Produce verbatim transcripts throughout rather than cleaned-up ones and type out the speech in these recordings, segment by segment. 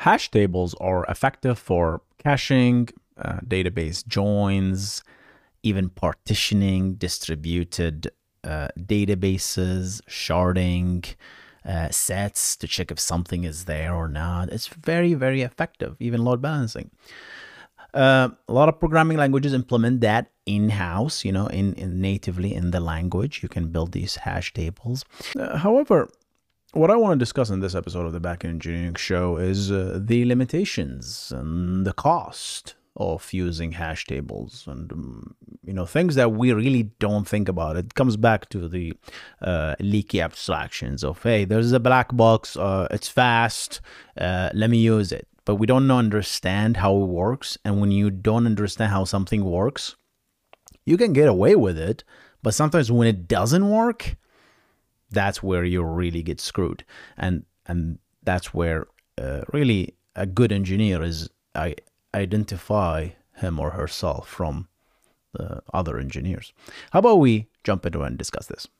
Hash tables are effective for caching, uh, database joins, even partitioning distributed uh, databases, sharding uh, sets to check if something is there or not. It's very, very effective, even load balancing. Uh, a lot of programming languages implement that in-house, you know, in, in natively in the language. You can build these hash tables. Uh, however, what I want to discuss in this episode of the Backend Engineering Show is uh, the limitations and the cost of using hash tables and, um, you know, things that we really don't think about. It comes back to the uh, leaky abstractions of, hey, there's a black box, uh, it's fast, uh, let me use it. But we don't understand how it works. And when you don't understand how something works, you can get away with it. But sometimes when it doesn't work, that's where you really get screwed. And and that's where uh, really a good engineer is I identify him or herself from the other engineers. How about we jump into and discuss this?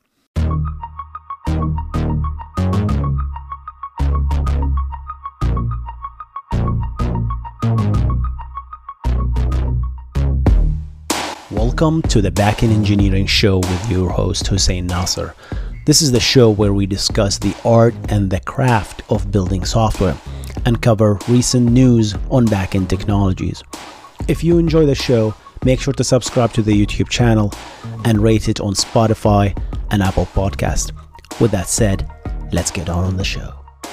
Welcome to the Backend Engineering Show with your host, Hussein Nasser. This is the show where we discuss the art and the craft of building software and cover recent news on backend technologies. If you enjoy the show, make sure to subscribe to the YouTube channel and rate it on Spotify and Apple Podcast. With that said, let's get on on the show.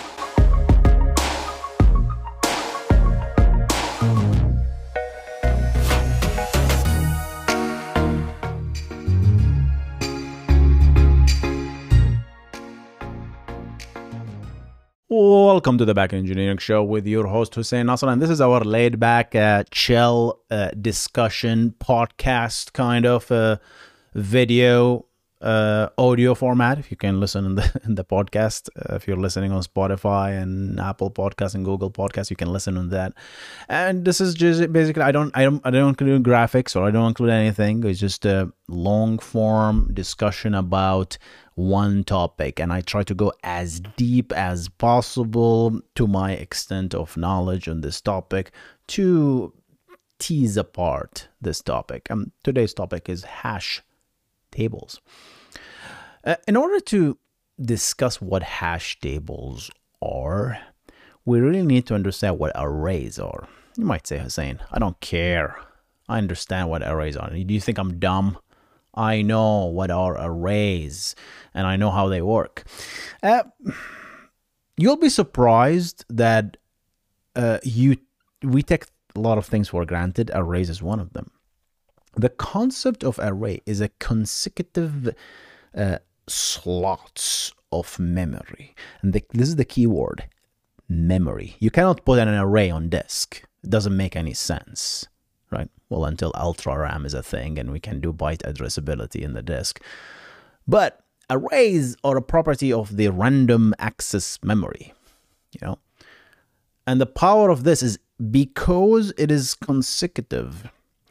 Welcome to the Backend Engineering Show with your host, Hussein Nasser. And this is our laid back, uh, chill uh, discussion podcast kind of uh, video uh, audio format. If you can listen in the, in the podcast, uh, if you're listening on Spotify and Apple Podcasts and Google Podcasts, you can listen on that. And this is just basically, I don't, I don't, I don't include graphics or I don't include anything. It's just a long form discussion about one topic, and I try to go as deep as possible to my extent of knowledge on this topic to tease apart this topic. Um, today's topic is hash tables. Uh, in order to discuss what hash tables are, we really need to understand what arrays are. You might say, Hussein, I don't care. I understand what arrays are. Do you think I'm dumb? I know what are arrays and I know how they work. Uh, you'll be surprised that uh, you we take a lot of things for granted. Arrays is one of them. The concept of array is a consecutive uh, slots of memory. And the, this is the key word, memory. You cannot put an array on disk. It doesn't make any sense. Right? Well, until Ultra RAM is a thing and we can do byte addressability in the disk. But arrays are a property of the random access memory, you know. And the power of this is because it is consecutive.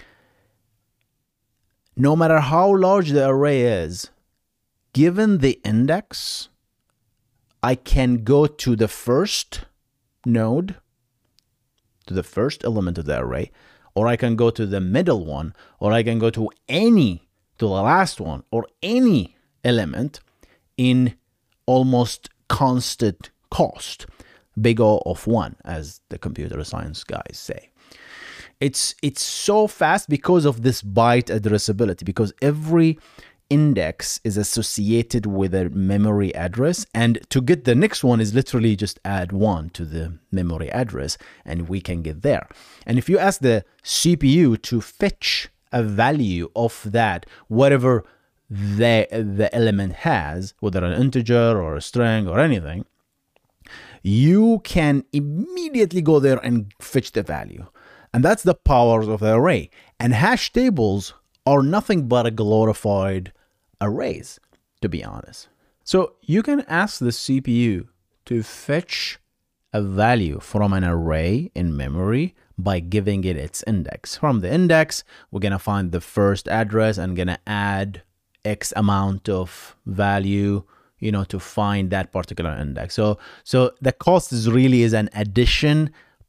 No matter how large the array is, given the index, I can go to the first node, to the first element of the array, or I can go to the middle one, or I can go to any, to the last one, or any element in almost constant cost, big O of one, as the computer science guys say. It's, it's so fast because of this byte addressability, because every index is associated with a memory address, and to get the next one is literally just add one to the memory address and we can get there. And if you ask the C P U to fetch a value of that, whatever the, the element has, whether an integer or a string or anything, you can immediately go there and fetch the value. And that's the powers of the array. And hash tables are nothing but a glorified arrays, to be honest. So you can ask the C P U to fetch a value from an array in memory by giving it its index. From the index, we're going to find the first address and going to add X amount of value, you know, to find that particular index. So, so the cost is really is an addition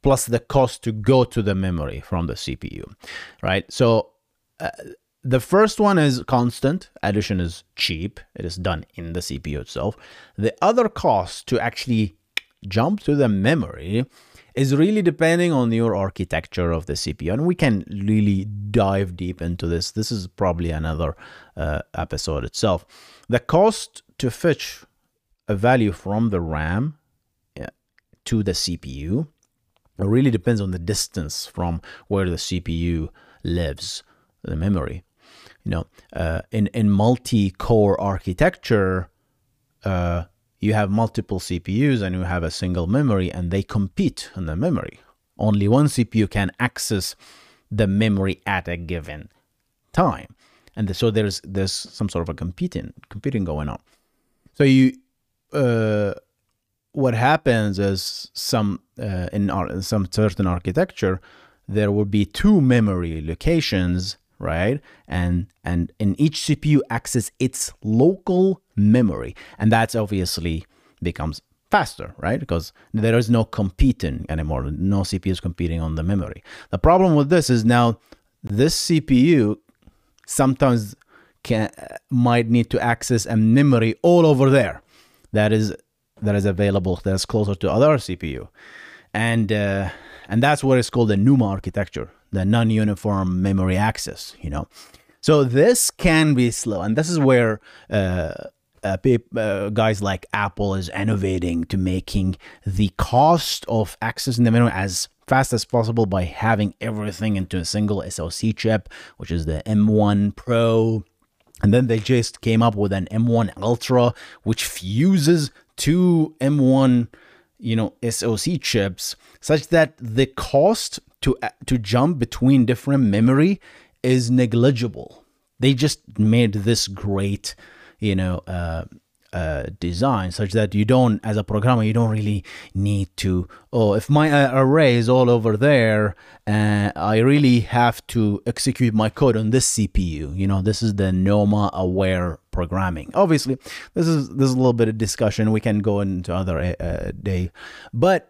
plus the cost to go to the memory from the C P U, right? So uh, the first one is constant. Addition is cheap. It is done in the C P U itself. The other cost to actually jump to the memory is really depending on your architecture of the C P U. And we can really dive deep into this. This is probably another uh, episode itself. The cost to fetch a value from the RAM yeah, to the C P U, it really depends on the distance from where the C P U lives, the memory. You know, uh, in, in multi-core architecture, uh, you have multiple C P Us and you have a single memory, and they compete on the memory. Only one C P U can access the memory at a given time. And so there's there's some sort of a competing competing going on. So you uh, what happens is some uh, in, our, in some certain architecture, there will be two memory locations, right? And and in each C P U access its local memory, and that's obviously becomes faster, right? Because there is no competing anymore. No C P U is competing on the memory. The problem with this is now this C P U sometimes can might need to access a memory all over there that is that is available, that's closer to other C P U, and uh, and that's what is called the N U M A architecture, the non-uniform memory access. You know, so this can be slow, and this is where uh, uh, uh, guys like Apple is innovating to making the cost of accessing the memory as fast as possible by having everything into a single S O C chip, which is the M one Pro. And then they just came up with an M one Ultra, which fuses two M one, you know, S O C chips, such that the cost to to jump between different memory is negligible. They just made this great, you know, uh, uh, design such that you don't, as a programmer, you don't really need to, oh, if my uh, array is all over there, uh, I really have to execute my code on this C P U. You know, this is the NOMA aware programming. Obviously, this is this is a little bit of discussion. We can go into other uh, day, but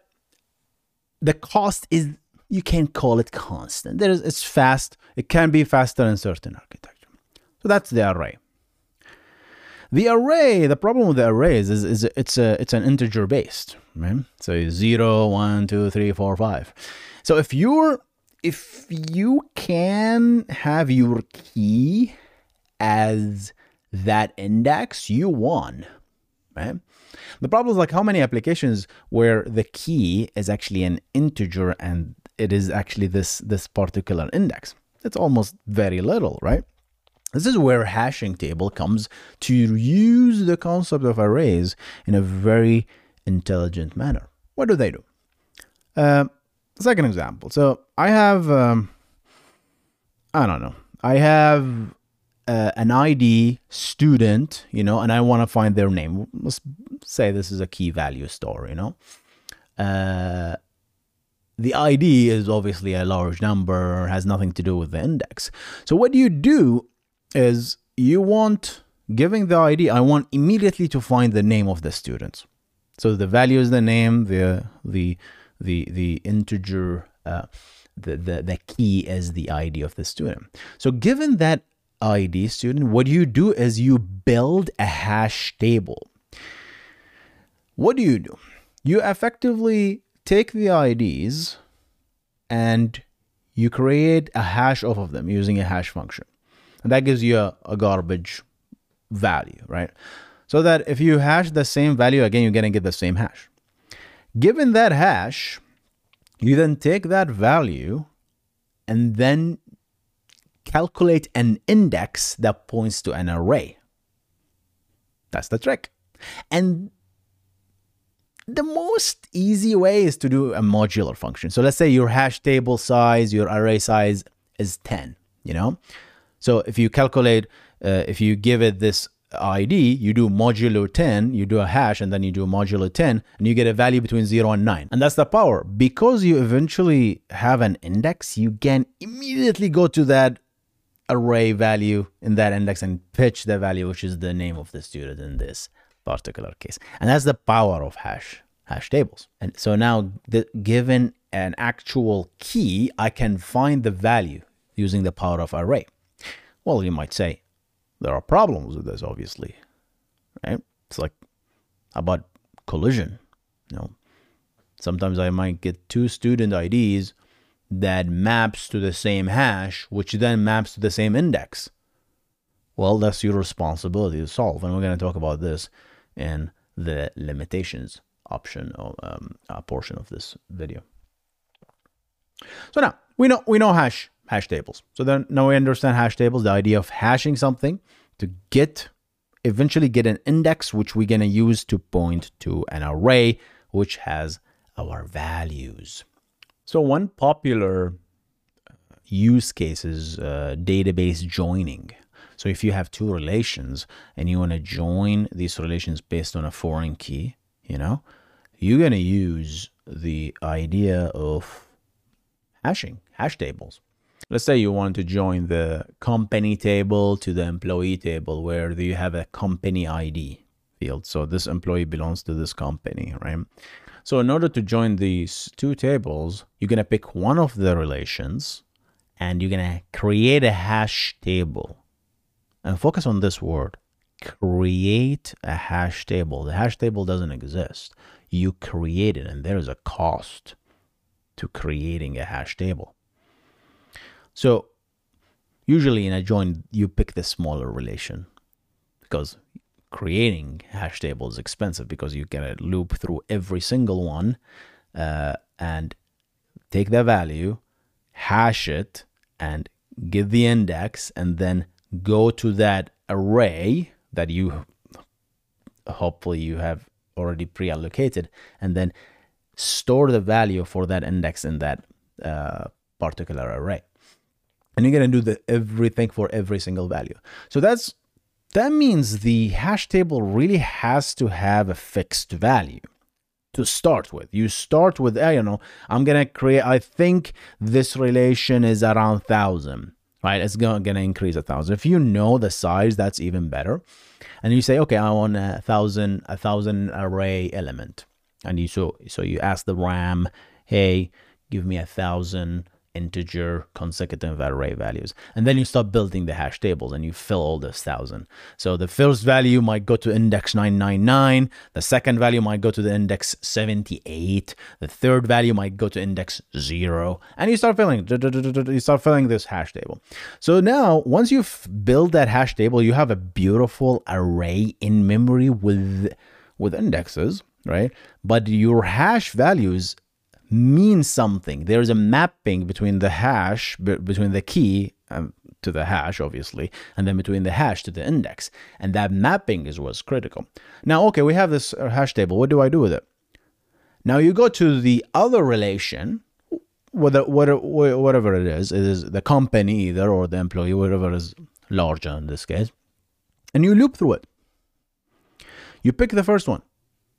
the cost is, you can't call it constant. There is, it's fast. It can be faster in certain architecture. So that's the array. The array, the problem with the arrays is, is it's a it's an integer based, right? So zero, one, two, three, four, five. So if you're if you can have your key as that index, you won, right? The problem is like how many applications where the key is actually an integer and it is actually this this particular index. It's almost very little, right? This is where hashing table comes to use the concept of arrays in a very intelligent manner. What do they do? Uh, second example. So I have, um, I don't know, I have uh, an I D student, you know, and I want to find their name. Let's say this is a key value store, you know. Uh, the I D is obviously a large number, has nothing to do with the index. So what do you do is you want, giving the I D, I want immediately to find the name of the student. So the value is the name, the the the the integer, uh, the the the key is the I D of the student. So given that I D student, what you do is you build a hash table. What do you do? You effectively take the I Ds and you create a hash off of them using a hash function. And that gives you a, a garbage value, right? So that if you hash the same value again, you're going to get the same hash. Given that hash, you then take that value and then calculate an index that points to an array. That's the trick. And the most easy way is to do a modular function. So let's say your hash table size, your array size is ten, you know? So if you calculate, uh, if you give it this I D, you do modulo ten, you do a hash, and then you do modulo ten, and you get a value between zero and nine. And that's the power. Because you eventually have an index, you can immediately go to that array value in that index and pitch the value, which is the name of the student in this particular case. And that's the power of hash hash tables. And so now, the, given an actual key, I can find the value using the power of array. Well, you might say there are problems with this, obviously, right? It's like about collision. You know, sometimes I might get two student I Ds that maps to the same hash, which then maps to the same index. Well, that's your responsibility to solve, and we're going to talk about this in the limitations option or um, uh, portion of this video. So now we know we know hash hash tables. So then now we understand hash tables, the idea of hashing something to get eventually get an index, which we're going to use to point to an array which has our values. So one popular use case is uh, database joining. So if you have two relations and you want to join these relations based on a foreign key, you know, you're going to use the idea of hashing, hash tables. Let's say you want to join the company table to the employee table where you have a company I D field. So this employee belongs to this company, right? So in order to join these two tables, you're going to pick one of the relations and you're going to create a hash table. And focus on this word, create a hash table. The hash table doesn't exist. You create it, and there is a cost to creating a hash table. So usually in a join, you pick the smaller relation because creating a hash table is expensive because you gotta loop through every single one uh, and take the value, hash it, and get the index, and then go to that array that you hopefully you have already pre-allocated, and then store the value for that index in that uh, particular array. And you're going to do the everything for every single value. So that's that means the hash table really has to have a fixed value to start with. You start with, I don't know, I'm going to create, I think this relation is around one thousand. Right, it's going to increase a thousand. If you know the size, that's even better. And you say, okay, I want a thousand, a thousand array element. And you so so you ask the RAM, hey, give me a thousand integer consecutive array values. And then you start building the hash tables and you fill all this thousand. So the first value might go to index nine nine nine. The second value might go to the index seventy-eight. The third value might go to index zero. And you start filling, you start filling this hash table. So now once you've built that hash table, you have a beautiful array in memory with, with indexes, right? But your hash values means something. There's a mapping between the hash, between the key um, to the hash, obviously, and then between the hash to the index. And that mapping is what's critical. Now, okay, we have this hash table. What do I do with it? Now you go to the other relation, whether, whatever it is, it is the company either or the employee, whatever is larger in this case, and you loop through it. You pick the first one,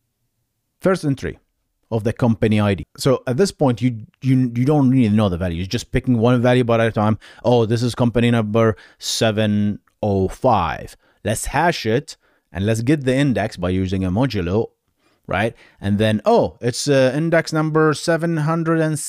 first entry of the company I D. So at this point, you you you don't really know the value. You're just picking one value by at a time. Oh, this is company number seven oh five. Let's hash it and let's get the index by using a modulo, right? And then, oh, it's uh, index number seven hundred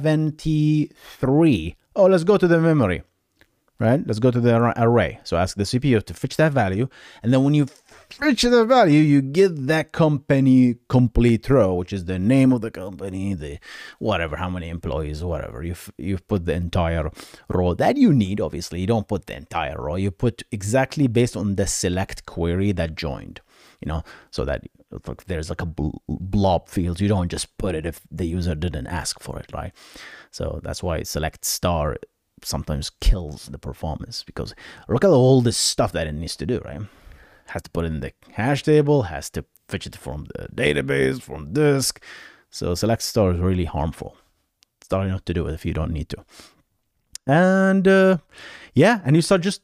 seventy-three. Oh, let's go to the memory, right? Let's go to the array. So ask the C P U to fetch that value. And then when you fetch the value, you get that company complete row, which is the name of the company, the whatever, how many employees, whatever. You've, you've put the entire row that you need. Obviously, you don't put the entire row. You put exactly based on the select query that joined, you know, so that if there's like a blob field, you don't just put it if the user didn't ask for it, right? So that's why select star sometimes kills the performance, because look at all this stuff that it needs to do, right? Has to put it in the hash table, has to fetch it from the database, from disk. So select star is really harmful. Starting not to do it if you don't need to. And uh, yeah, and you start just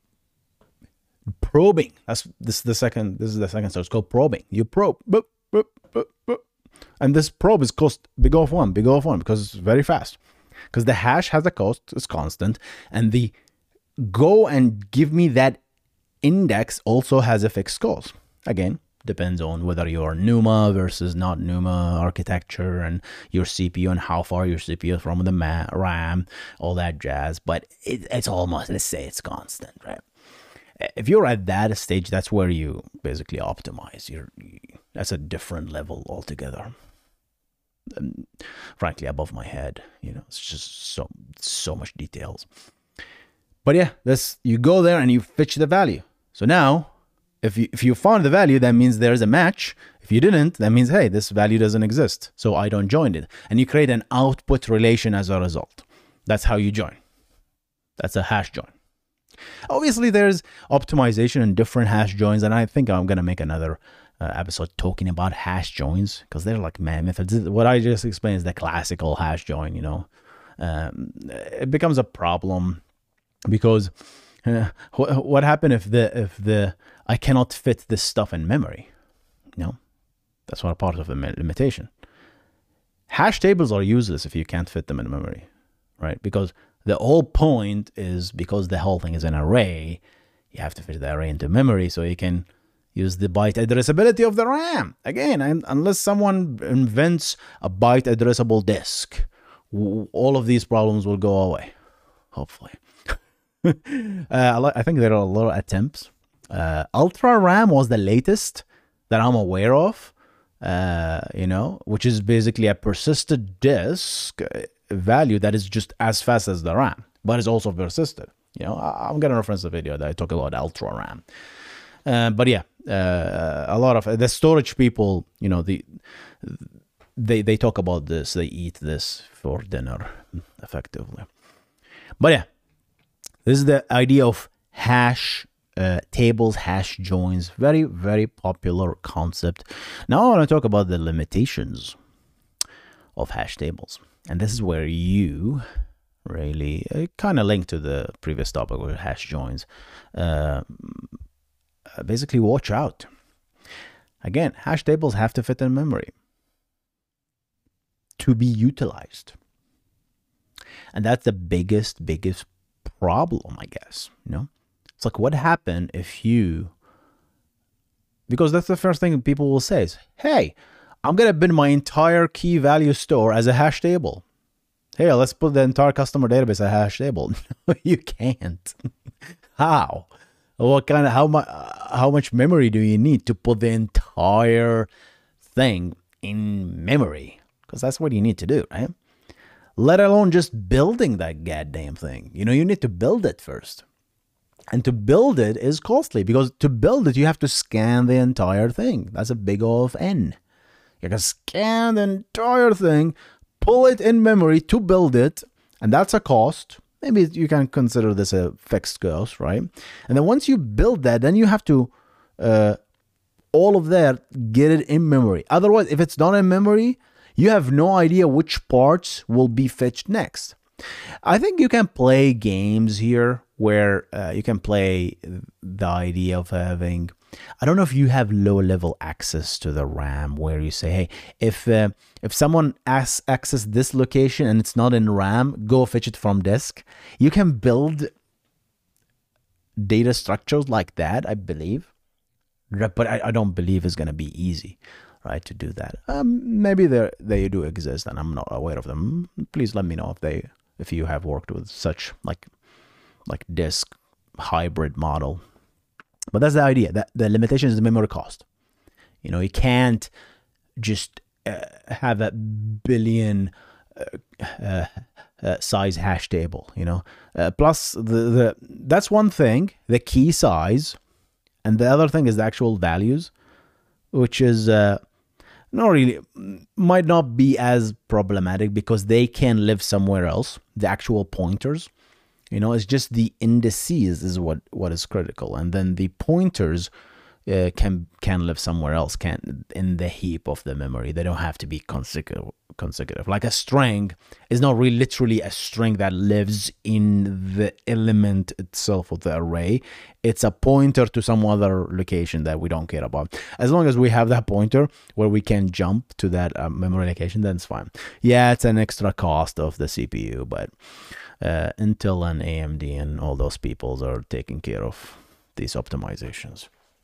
probing. That's this is the second. This is the second step. It's called probing. You probe, boop, boop, boop, boop. And this probe is cost big O of one, big O of one, because it's very fast. Because the hash has a cost, it's constant, and the go and give me that index also has a fixed cost. Again, Depends on whether you're NUMA versus not NUMA architecture, and your C P U and how far your C P U is from the RAM, all that jazz. But it, it's almost, let's say it's constant, right? If you're at that stage, that's where you basically optimize. You're, you, that's a different level altogether. And frankly, above my head, you know, it's just so so much details. But yeah, this, you go there and you fetch the value. So now, if you if you found the value, that means there's a match. If you didn't, that means, hey, this value doesn't exist, so I don't join it. And you create an output relation as a result. That's how you join. That's a hash join. Obviously, there's optimization and different hash joins, and I think I'm gonna make another uh, episode talking about hash joins, because they're like man methods. What I just explained is the classical hash join. You know, um, it becomes a problem because uh, what what happened if the if the I cannot fit this stuff in memory? You know, that's what a part of the limitation. Hash tables are useless if you can't fit them in memory, right? Because the whole point is, because the whole thing is an array, you have to fit the array into memory so you can use the byte addressability of the RAM. Again, unless someone invents a byte addressable disk, all of these problems will go away, hopefully. uh, I think there are a lot of attempts. Uh, Ultra RAM was the latest that I'm aware of, uh, you know, which is basically a persisted disk value that is just as fast as the RAM, but is also persisted. You know, I'm going to reference the video that I talk about Ultra RAM. Uh, but yeah, uh, a lot of the storage people, you know, the they they talk about this. They eat this for dinner, effectively. But yeah, this is the idea of hash uh, tables, hash joins. Very, very popular concept. Now I want to talk about the limitations of hash tables. And this is where you really uh, kind of link to the previous topic with hash joins. Uh, basically, watch out. Again, hash tables have to fit in memory to be utilized. And that's the biggest, biggest problem, I guess. You know, it's like, what happened if you, because that's the first thing people will say is, hey, I'm going to build my entire key value store as a hash table. Hey, let's put the entire customer database as a hash table. No, you can't. How? What kind of, how much, how much memory do you need to put the entire thing in memory? Because that's what you need to do, right? Let alone just building that goddamn thing. You know, you need to build it first. And to build it is costly, because to build it, you have to scan the entire thing. That's a big O of N. You can scan the entire thing, pull it in memory to build it, and that's a cost. Maybe you can consider this a fixed cost, right? And then once you build that, then you have to, uh, all of that, get it in memory. Otherwise, if it's not in memory, you have no idea which parts will be fetched next. I think you can play games here where uh, you can play the idea of having, I don't know if you have low-level access to the RAM, where you say, hey, if uh, if someone asks access this location and it's not in RAM, go fetch it from disk. You can build data structures like that, I believe. But I, I don't believe it's going to be easy, right, to do that. Um, maybe they they do exist and I'm not aware of them. Please let me know if they if you have worked with such like like disk hybrid model. But that's the idea. That the limitation is the memory cost. You know, you can't just uh, have a billion uh, uh, uh, size hash table. You know, uh, plus the the that's one thing. The key size, and the other thing is the actual values, which is uh, not really might not be as problematic because they can live somewhere else. The actual pointers. You know, it's just the indices is what, what is critical. And then the pointers uh, can can live somewhere else, can in the heap of the memory. They don't have to be consecutive. consecutive. Like a string is not really literally a string that lives in the element itself of the array. It's a pointer to some other location that we don't care about. As long as we have that pointer where we can jump to that uh, memory location, then it's fine. Yeah, it's an extra cost of the C P U, but uh, Intel and A M D and all those peoples are taking care of these optimizations.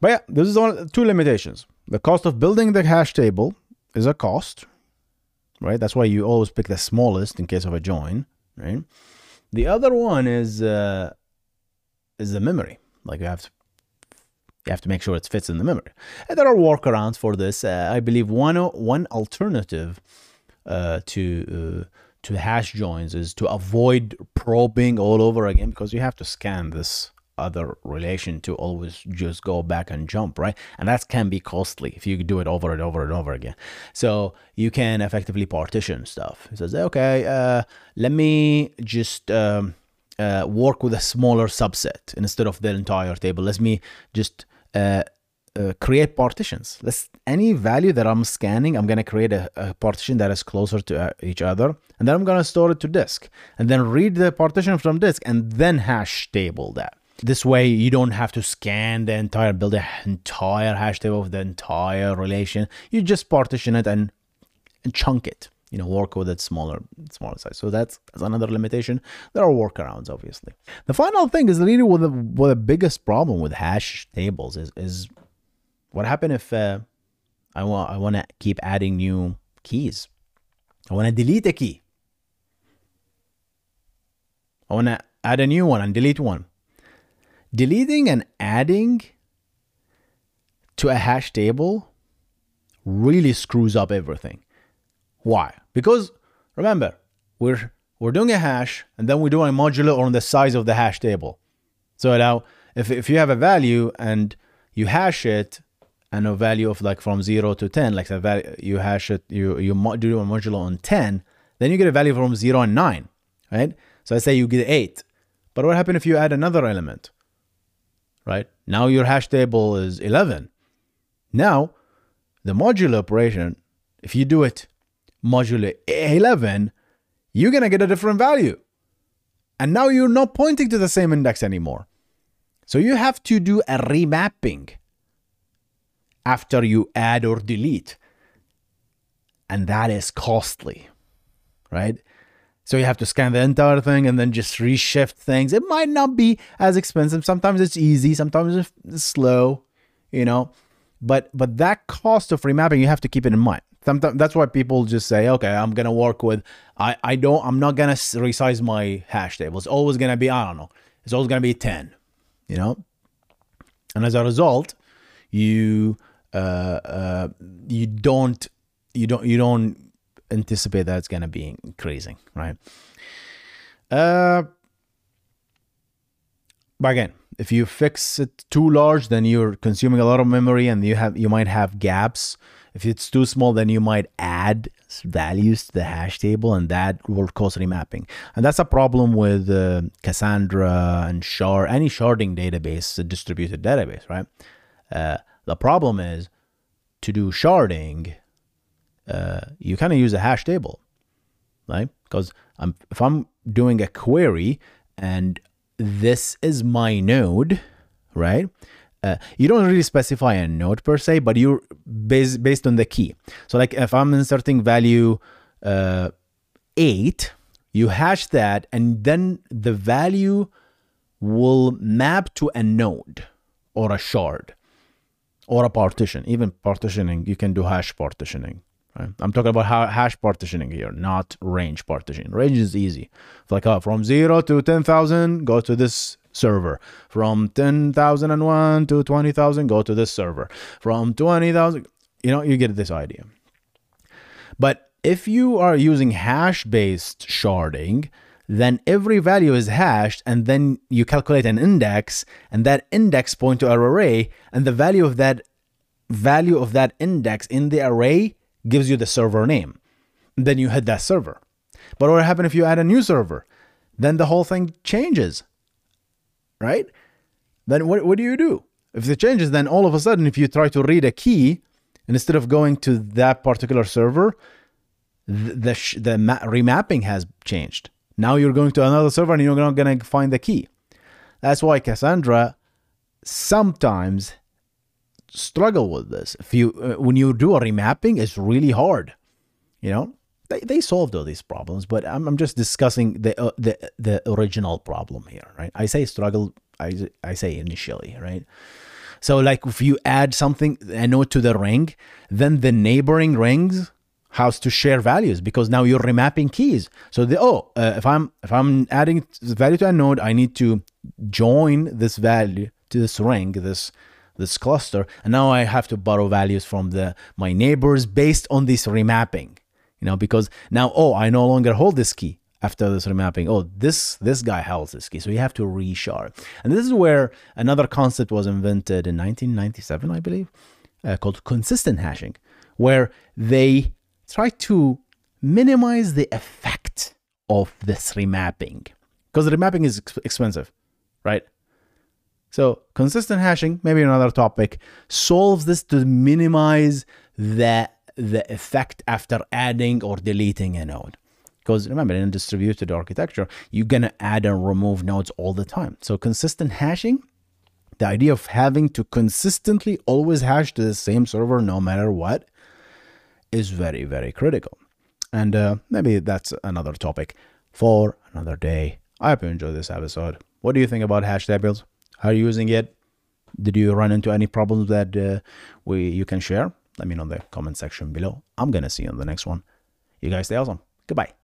But yeah, this is all two limitations. The cost of building the hash table is a cost, right? That's why you always pick the smallest in case of a join, right? The other one is uh, is the memory. Like you have to you have to make sure it fits in the memory. And there are workarounds for this. Uh, I believe one one alternative uh, to uh, to hash joins is to avoid probing all over again, because you have to scan this other relation to always just go back and jump, right? And that can be costly if you do it over and over and over again. So you can effectively partition stuff. It says, okay, uh, let me just um, uh, work with a smaller subset instead of the entire table. Let me just uh, uh, create partitions. Let's any value that I'm scanning, I'm gonna create a, a partition that is closer to uh, each other, and then I'm gonna store it to disk, and then read the partition from disk, and then hash table that. This way, you don't have to scan the entire, build the entire hash table of the entire relation. You just partition it and, and chunk it, you know, work with it smaller, smaller size. So that's, that's another limitation. There are workarounds, obviously. The final thing is really what the, what the biggest problem with hash tables is, is what happened if uh, I want, I want to keep adding new keys. I want to delete a key. I want to add a new one and delete one. Deleting and adding to a hash table really screws up everything. Why? Because remember, we're we're doing a hash and then we're doing a modulo on the size of the hash table. So now, if if you have a value and you hash it, and a value of like from zero to ten, like a value you hash it, you you do a modulo on ten, then you get a value from zero and nine, right? So let's say you get eight. But what happens if you add another element? Right? Now your hash table is eleven. Now, the modulo operation, if you do it modulo eleven, you're going to get a different value. And now you're not pointing to the same index anymore. So you have to do a remapping after you add or delete. And that is costly, right? So you have to scan the entire thing and then just reshift things. It might not be as expensive. Sometimes it's easy. Sometimes it's slow, you know. But but that cost of remapping, you have to keep it in mind. Sometimes that's why people just say, okay, I'm gonna work with. I I don't. I'm not gonna resize my hash table. It's always gonna be, I don't know. It's always gonna be ten, you know. And as a result, you uh uh you don't you don't you don't. anticipate that it's going to be increasing, right? Uh, but again, if you fix it too large, then you're consuming a lot of memory, and you have you might have gaps. If it's too small, then you might add values to the hash table, and that will cause remapping. And that's a problem with uh, Cassandra and Shard, any sharding database, a distributed database, right? Uh, the problem is to do sharding. Uh, you kind of use a hash table, right? Because I'm, if I'm doing a query and this is my node, right? Uh, you don't really specify a node per se, but you're based based on the key. So like if I'm inserting value uh, eight, you hash that, and then the value will map to a node or a shard or a partition. Even partitioning, you can do hash partitioning. Right? I'm talking about how hash partitioning here, not range partitioning. Range is easy. It's like, oh, from zero to ten thousand, go to this server. From ten thousand one to twenty thousand, go to this server. From twenty thousand, you know, you get this idea. But if you are using hash-based sharding, then every value is hashed, and then you calculate an index, and that index point to an array, and the value of that value of that index in the array gives you the server name. Then you hit that server. But what happens if you add a new server? Then the whole thing changes, right? Then what, what do you do? If it changes, then all of a sudden, if you try to read a key, and instead of going to that particular server, the, the, the remapping has changed. Now you're going to another server and you're not going to find the key. That's why Cassandra sometimes struggle with this. If you uh, when you do a remapping, it's really hard. You know, they they solved all these problems, but I'm I'm just discussing the uh, the the original problem here, right? I say struggle, I I say initially, right? So like if you add something, a node to the ring, then the neighboring rings has to share values because now you're remapping keys. So the, oh, uh, if I'm if I'm adding value to a node, I need to join this value to this ring, this this cluster, and now I have to borrow values from the my neighbors based on this remapping. You know, because now, oh, I no longer hold this key after this remapping. Oh, this this guy holds this key, so you have to reshard. And this is where another concept was invented in nineteen ninety-seven, I believe, uh, called consistent hashing, where they try to minimize the effect of this remapping, because the remapping is ex expensive, right? So consistent hashing, maybe another topic, solves this to minimize the, the effect after adding or deleting a node. Because remember, in distributed architecture, you're going to add and remove nodes all the time. So consistent hashing, the idea of having to consistently always hash to the same server no matter what, is very, very critical. And uh, maybe that's another topic for another day. I hope you enjoyed this episode. What do you think about hash tables? How are you using it? Did you run into any problems that uh, we you can share? Let me know in the comment section below. I'm going to see you in the next one. You guys stay awesome. Goodbye.